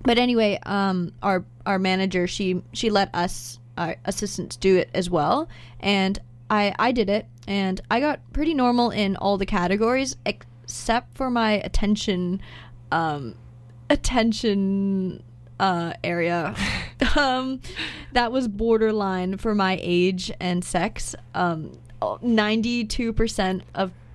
But anyway, our manager, she let us, our assistants, do it as well, and I did it, and I got pretty normal in all the categories except for my attention area. That was borderline for my age and sex. 92%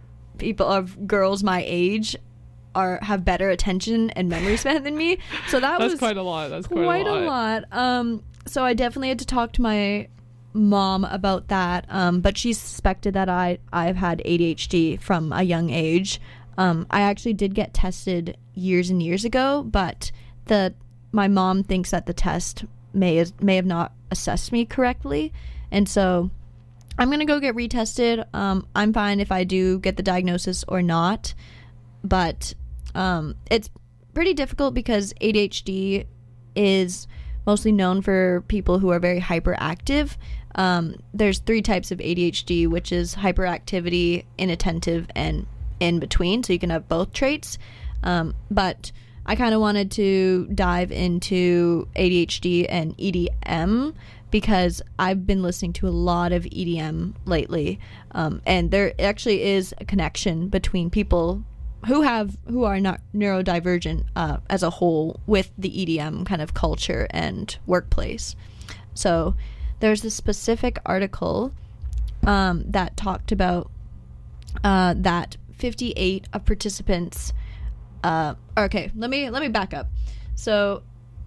of girls my age have better attention and memory span than me. So that's was quite a lot. That's quite a lot. So I definitely had to talk to my mom about that. But she suspected that I've had ADHD from a young age. I actually did get tested years and years ago, but my mom thinks that the test may have not assessed me correctly, and so I'm gonna go get retested. I'm fine if I do get the diagnosis or not, but it's pretty difficult because ADHD is mostly known for people who are very hyperactive. There's 3 types of ADHD, which is hyperactivity, inattentive, and in between, so you can have both traits. But I kind of wanted to dive into ADHD and EDM because I've been listening to a lot of EDM lately, and there actually is a connection between people who are not neurodivergent as a whole with the EDM kind of culture and workplace. So there's a specific article that talked about that 58 of participants. Okay, let me back up. So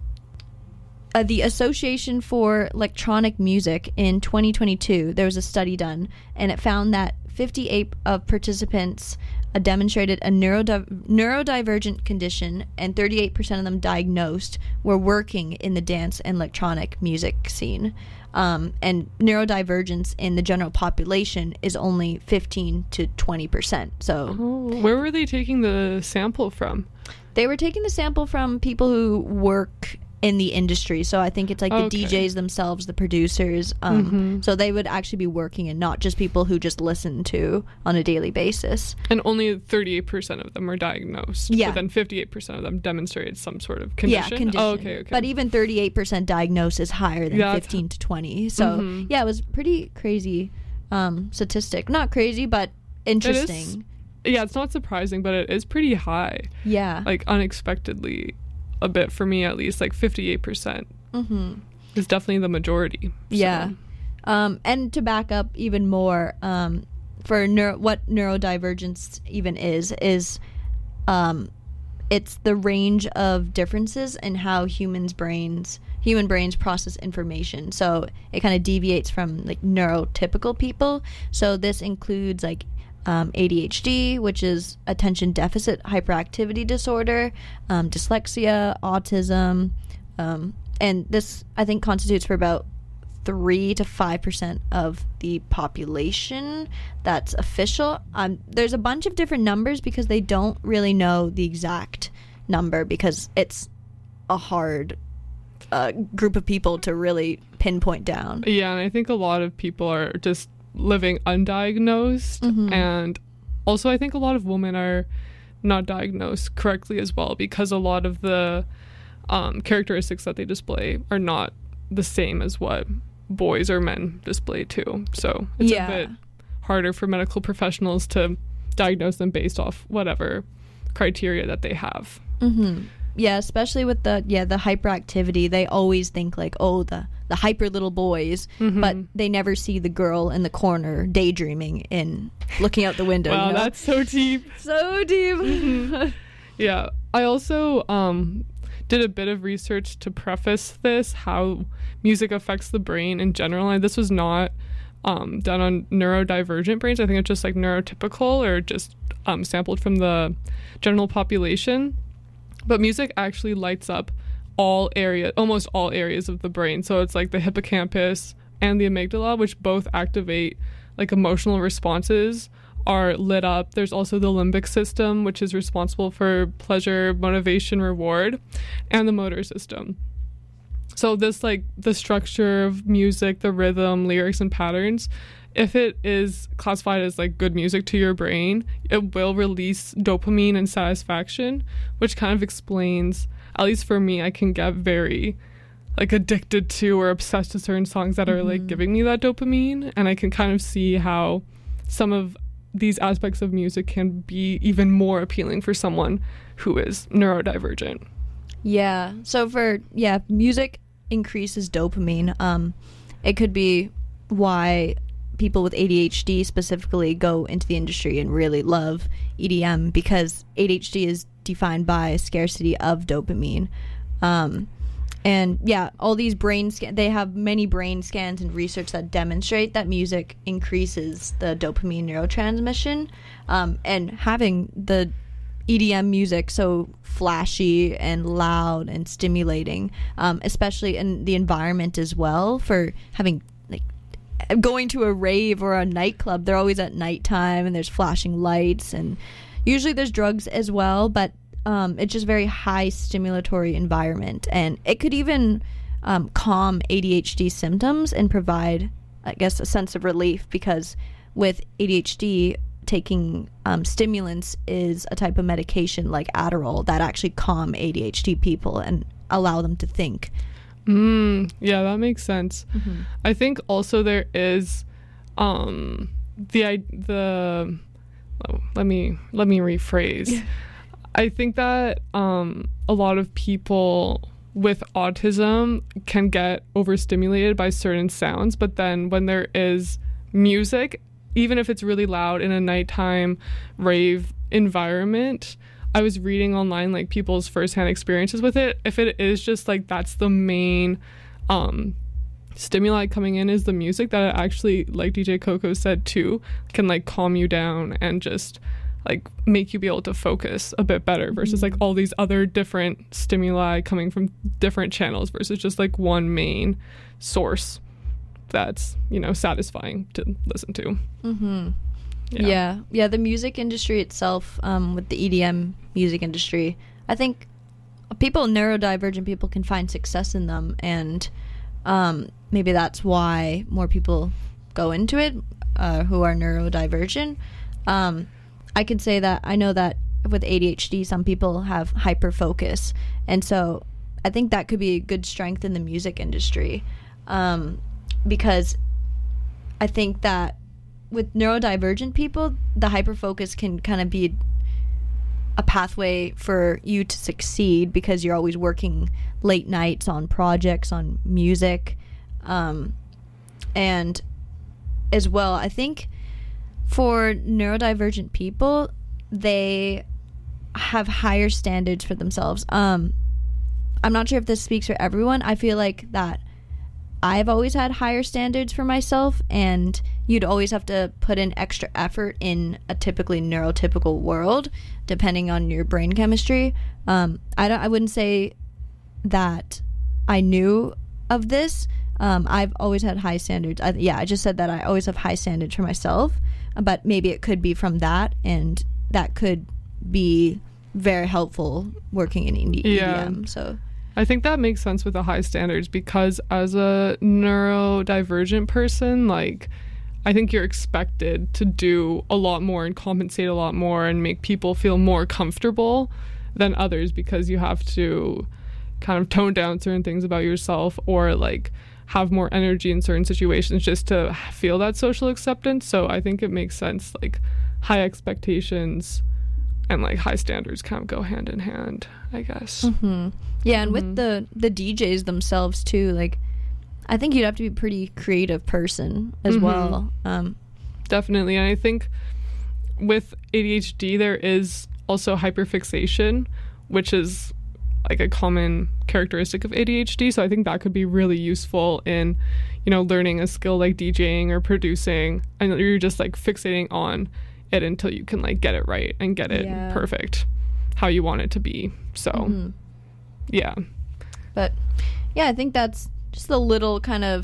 the Association for Electronic Music in 2022, there was a study done, and it found that 58 of participants demonstrated a neurodivergent condition, and 38% of them diagnosed were working in the dance and electronic music scene. And neurodivergence in the general population is only 15 to 20%. So, where were they taking the sample from? They were taking the sample from people who work in the industry. So I think it's like the DJs themselves, the producers. So they would actually be working, and not just people who just listen to on a daily basis. And only 38% of them were diagnosed. Yeah. But then 58% of them demonstrated some sort of condition. Yeah, condition. Oh, okay. But even 38% diagnosed is higher than 15 to 20. So yeah, it was pretty crazy statistic. Not crazy, but interesting. It's not surprising, but it is pretty high. Yeah. Like unexpectedly a bit for me, at least. Like 58% is definitely the majority. So. Yeah. And to back up even more, for what neurodivergence even is it's the range of differences in how human brains process information. So it kind of deviates from like neurotypical people. So this includes like ADHD, which is attention deficit hyperactivity disorder, dyslexia, autism, and this I think constitutes for about 3 to 5% of the population. That's official. There's a bunch of different numbers because they don't really know the exact number because it's a hard group of people to really pinpoint down. Yeah, and I think a lot of people are just living undiagnosed, and also I think a lot of women are not diagnosed correctly as well because a lot of the characteristics that they display are not the same as what boys or men display too. So it's a bit harder for medical professionals to diagnose them based off whatever criteria that they have. Yeah, especially with the hyperactivity. They always think like, oh, the hyper little boys, but they never see the girl in the corner daydreaming and looking out the window. Wow, you know? That's so deep. So deep. Yeah, I also did a bit of research to preface this, how music affects the brain in general. And this was not done on neurodivergent brains. I think it's just like neurotypical or just sampled from the general population. But music actually lights up almost all areas of the brain. So it's like the hippocampus and the amygdala, which both activate like emotional responses, are lit up. There's also the limbic system, which is responsible for pleasure, motivation, reward, and the motor system. So this, like, the structure of music, the rhythm, lyrics, and patterns, if it is classified as like good music to your brain, it will release dopamine and satisfaction, which kind of explains at least for me, I can get very like addicted to or obsessed to certain songs that are like giving me that dopamine, and I can kind of see how some of these aspects of music can be even more appealing for someone who is neurodivergent. Yeah. So music increases dopamine. It could be why people with ADHD specifically go into the industry and really love EDM, because ADHD is defined by scarcity of dopamine. And yeah, all these they have many brain scans and research that demonstrate that music increases the dopamine neurotransmission. And having the EDM music so flashy and loud and stimulating, especially in the environment as well, for having like going to a rave or a nightclub, they're always at nighttime and there's flashing lights, and usually there's drugs as well, but it's just very high stimulatory environment, and it could even calm ADHD symptoms and provide, I guess, a sense of relief, because with ADHD, taking stimulants is a type of medication like Adderall that actually calm ADHD people and allow them to think. Yeah, that makes sense. I think also there is let me rephrase. I think that a lot of people with autism can get overstimulated by certain sounds, but then when there is music, even if it's really loud in a nighttime rave environment, I was reading online like people's firsthand experiences with it. If it is just like that's the main stimuli coming in is the music, that it actually, like DJ Coco said too, can like calm you down and just like make you be able to focus a bit better versus like all these other different stimuli coming from different channels versus just like one main source that's, you know, satisfying to listen to. Yeah, the music industry itself, with the EDM music industry, I think neurodivergent people can find success in them, and maybe that's why more people go into it who are neurodivergent. I could say that I know that with ADHD, some people have hyper focus, and so I think that could be a good strength in the music industry, because I think that with neurodivergent people, the hyper focus can kind of be a pathway for you to succeed, because you're always working late nights on projects, on music, and as well, I think for neurodivergent people, they have higher standards for themselves. I'm not sure if this speaks for everyone. I feel like that I've always had higher standards for myself, and you'd always have to put in extra effort in a typically neurotypical world, depending on your brain chemistry. I wouldn't say that I knew of this. I've always had high standards. I just said that I always have high standards for myself, but maybe it could be from that, and that could be very helpful working in EDM. So I think that makes sense with the high standards, because as a neurodivergent person, like, I think you're expected to do a lot more and compensate a lot more and make people feel more comfortable than others, because you have to kind of tone down certain things about yourself or like have more energy in certain situations just to feel that social acceptance. So I think it makes sense, like high expectations and like high standards kind of go hand in hand, I guess. Yeah, and with the DJs themselves too, like I think you'd have to be a pretty creative person as well. Definitely. And I think with ADHD there is also hyperfixation, which is like a common characteristic of ADHD. So I think that could be really useful in, you know, learning a skill like DJing or producing, and you're just like fixating on it until you can like get it right and get it perfect how you want it to be. So yeah. But yeah, I think that's just a little kind of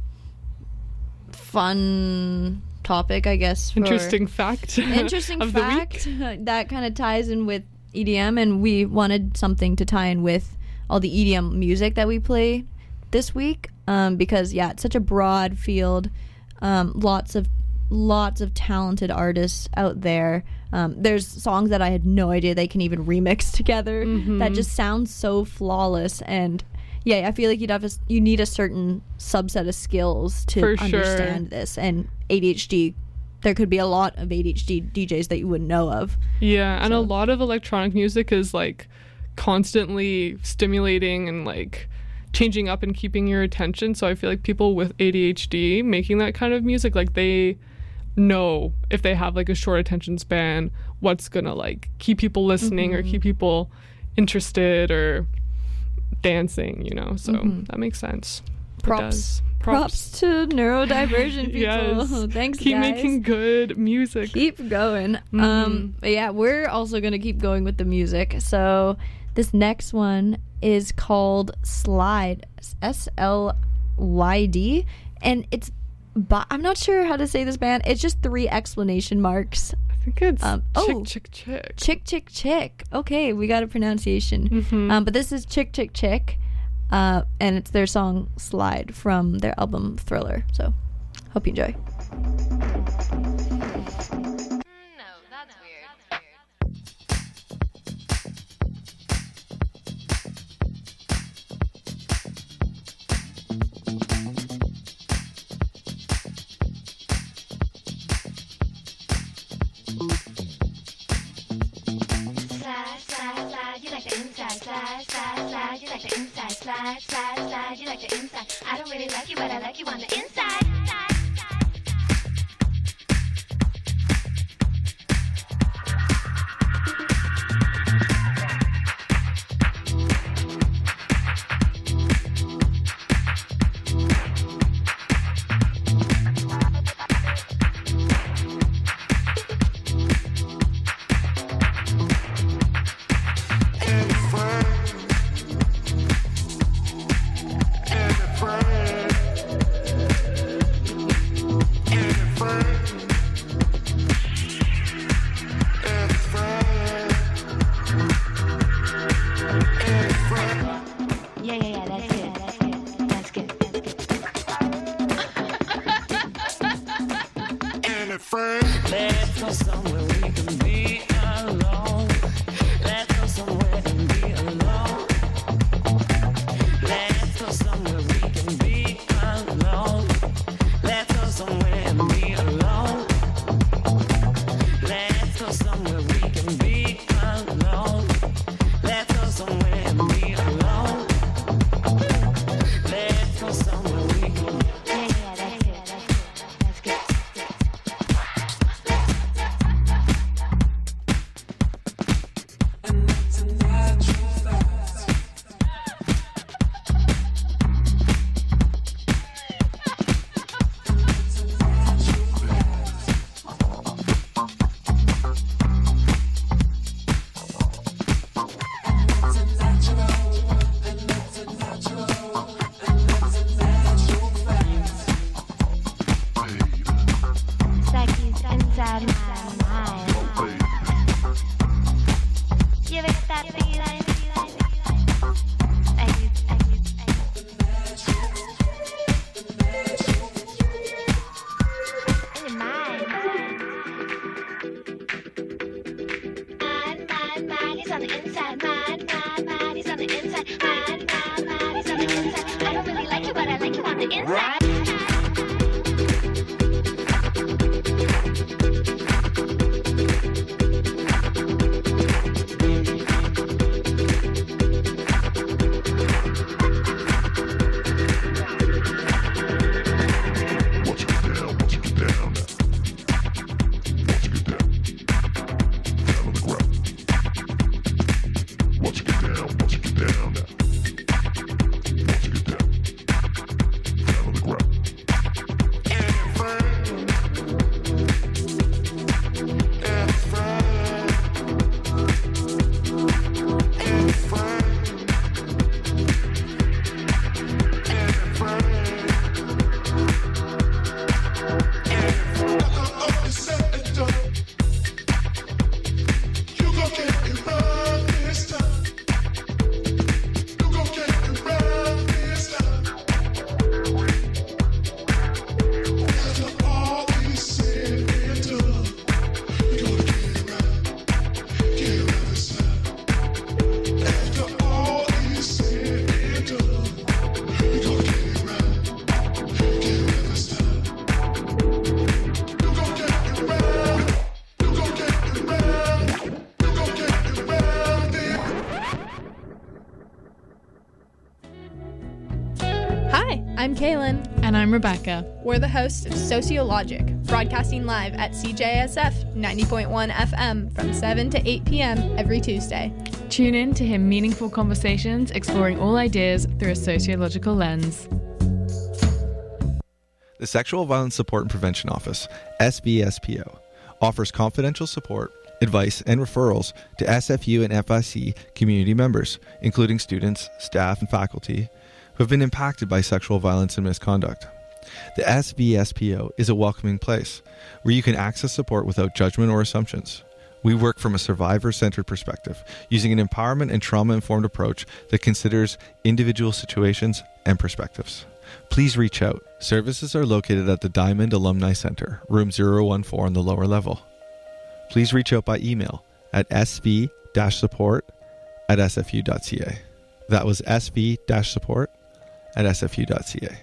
fun topic, I guess. Interesting fact. Interesting fact that kind of ties in with EDM, and we wanted something to tie in with all the EDM music that we play this week, because it's such a broad field. Lots of lots of talented artists out there. There's songs that I had no idea they can even remix together that just sound so flawless. And yeah, I feel like you need a certain subset of skills to For understand sure. this. And ADHD, there could be a lot of ADHD DJs that you wouldn't know of. Yeah, and So- a lot of electronic music is like constantly stimulating and like changing up and keeping your attention. So I feel like people with ADHD making that kind of music, like they know if they have like a short attention span, what's gonna like keep people listening or keep people interested or dancing, you know. So that makes sense. It does. Props to neurodivergent people. Yes. Thanks, Keep guys. making good music. Keep going. But yeah, we're also gonna keep going with the music. So this next one is called Slide, SLYD, and it's I'm not sure how to say this band. It's just 3 exclamation marks. I think it's oh. chick chick chick. Chick Chick Chick. Okay, we got a pronunciation. But this is Chick Chick Chick, and it's their song Slide from their album Thriller. So hope you enjoy. No, that's weird. Slide, slide, slide, you like the inside. Slide, slide, slide, you like the inside. Slide, slide, slide, you like the inside. I don't really like you, but I like you on the inside. I'm Kaylin. And I'm Rebecca. We're the hosts of Sociologic, broadcasting live at CJSF 90.1 FM from 7 to 8 p.m. every Tuesday. Tune in to hear meaningful conversations exploring all ideas through a sociological lens. The Sexual Violence Support and Prevention Office, SVSPO, offers confidential support, advice, and referrals to SFU and FIC community members, including students, staff, and faculty who have been impacted by sexual violence and misconduct. The SVSPO is a welcoming place where you can access support without judgment or assumptions. We work from a survivor-centered perspective, using an empowerment and trauma-informed approach that considers individual situations and perspectives. Please reach out. Services are located at the Diamond Alumni Center, room 014 on the lower level. Please reach out by email at sv-support@sfu.ca. That was sv-support@sfu.ca.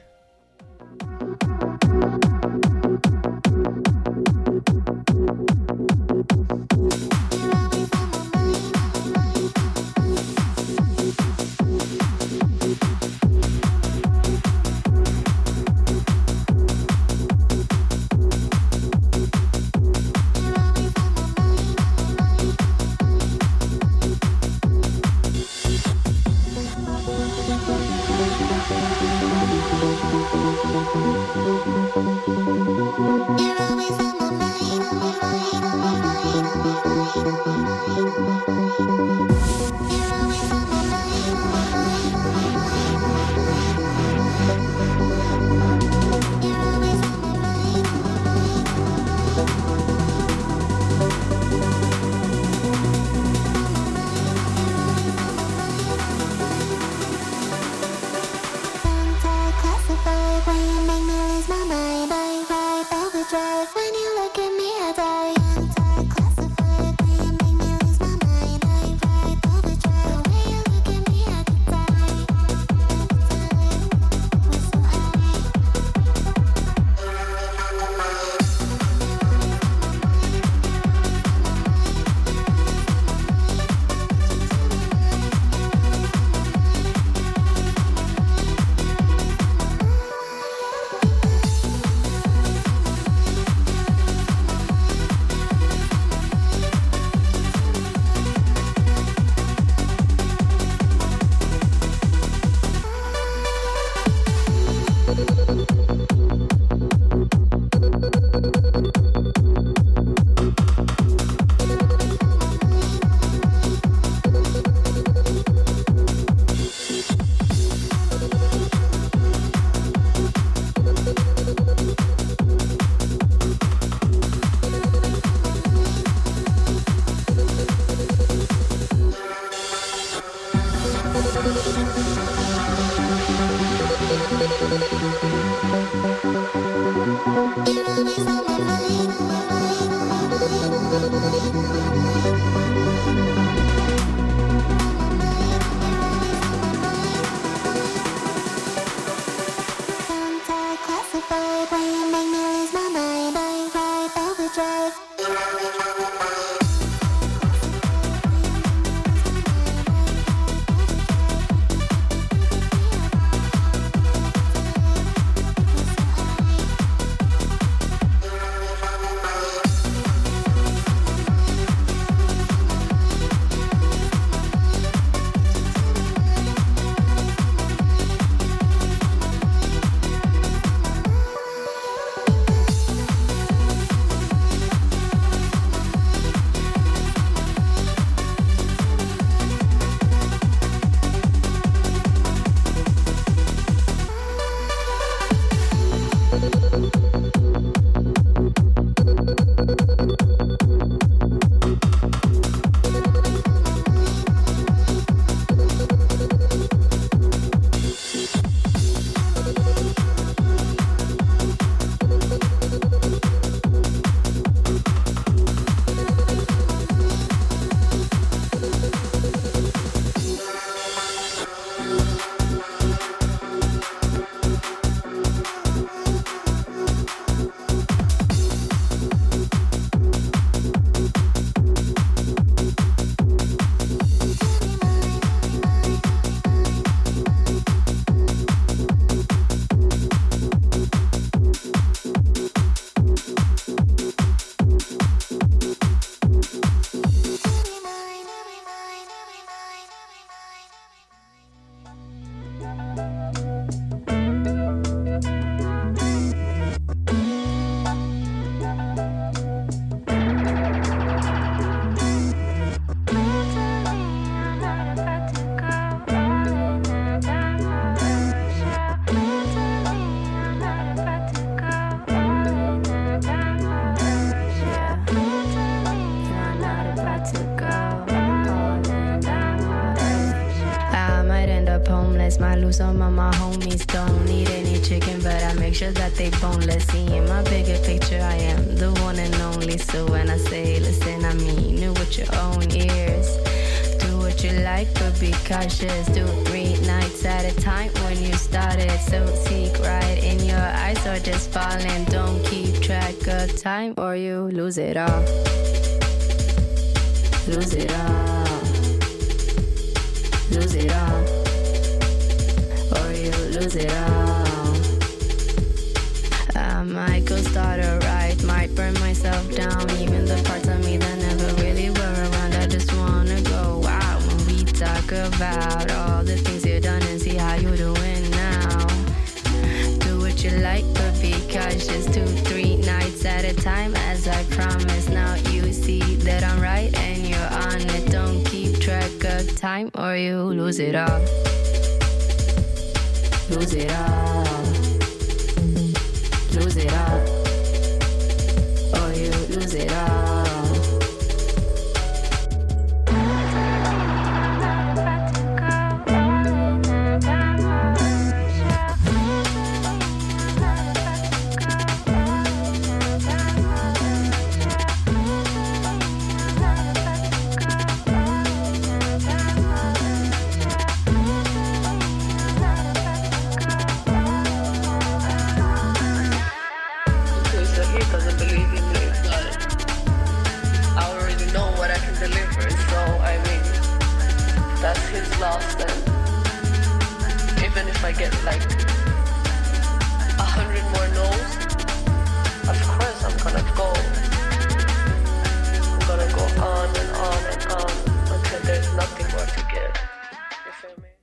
I lose some of my homies. Don't need any chicken, but I make sure that they boneless. See, in my bigger picture, I am the one and only. So when I say listen, I mean it with your own ears. Do what you like, but be cautious. Do 3 nights at a time when you started. So seek right in your eyes or just falling. Don't keep track of time or you lose it all. Lose it all. Lose it all. Or you lose it all. I might go start a riot, might burn myself down. Even the parts of me that never really were around, I just wanna go out when we talk about all the things you've done and see how you're doing now. Do what you like, but be cautious. 2, 3 nights at a time, as I promised. Now you see that I'm right and you're on it. Don't keep track of time or you lose it all. Lose it all. Lose it all. Or you lose it all. I get like 100 more no's, of course I'm gonna go. I'm gonna go on and on and on until there's nothing more to give. You feel me?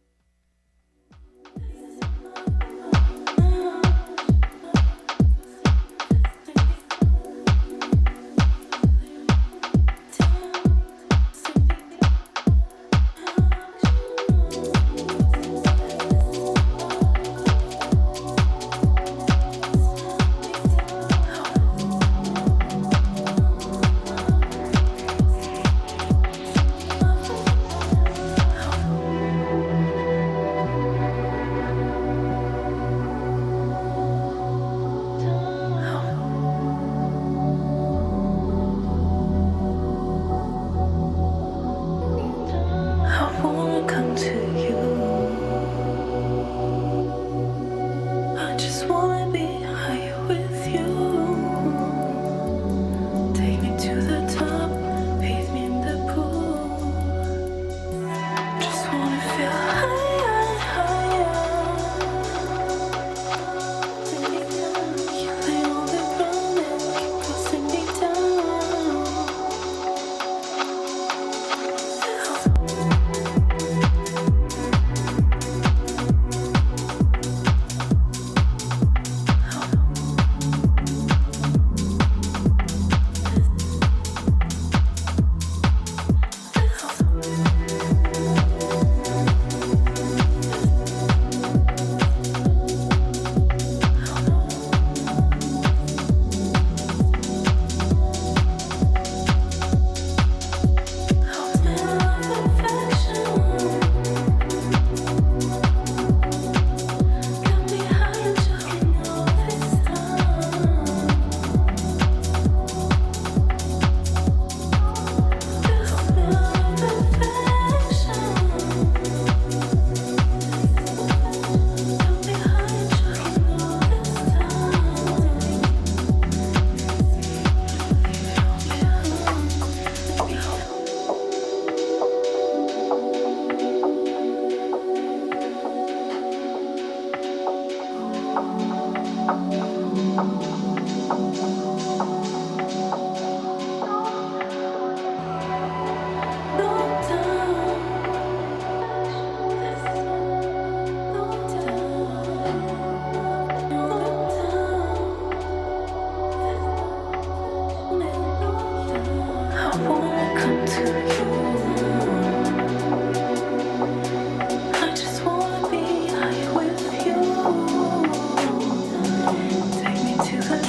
To the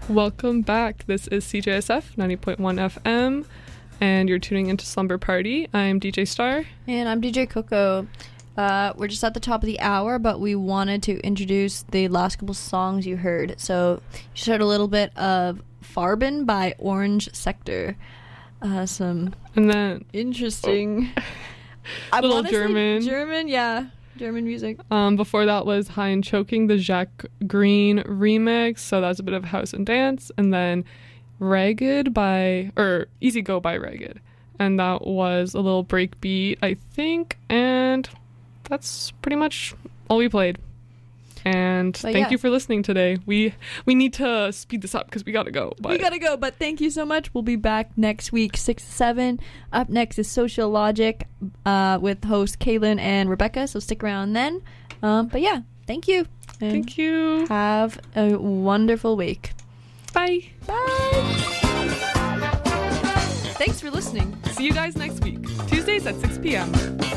Welcome back. This is CJSF 90.1 FM, and you're tuning into Slumber Party. I'm DJ Star. And I'm DJ Coco. We're just at the top of the hour, but we wanted to introduce the last couple songs you heard. So you just heard a little bit of Farben by Orange Sector. Some And then interesting... I little wanna say German. German music. Before that was High and Choking, the Jacques Green remix. So that was a bit of house and dance. And then Easy Go by Ragged. And that was a little breakbeat, I think. And that's pretty much all we played. And thank you for listening today. We need to speed this up because we gotta go. But thank you so much. We'll be back next week, 6 to 7. Up next is Social Logic with hosts Kaylin and Rebecca, so stick around then. But yeah, thank you. And thank you. Have a wonderful week. Bye. Bye. Thanks for listening. See you guys next week, Tuesdays at 6 p.m.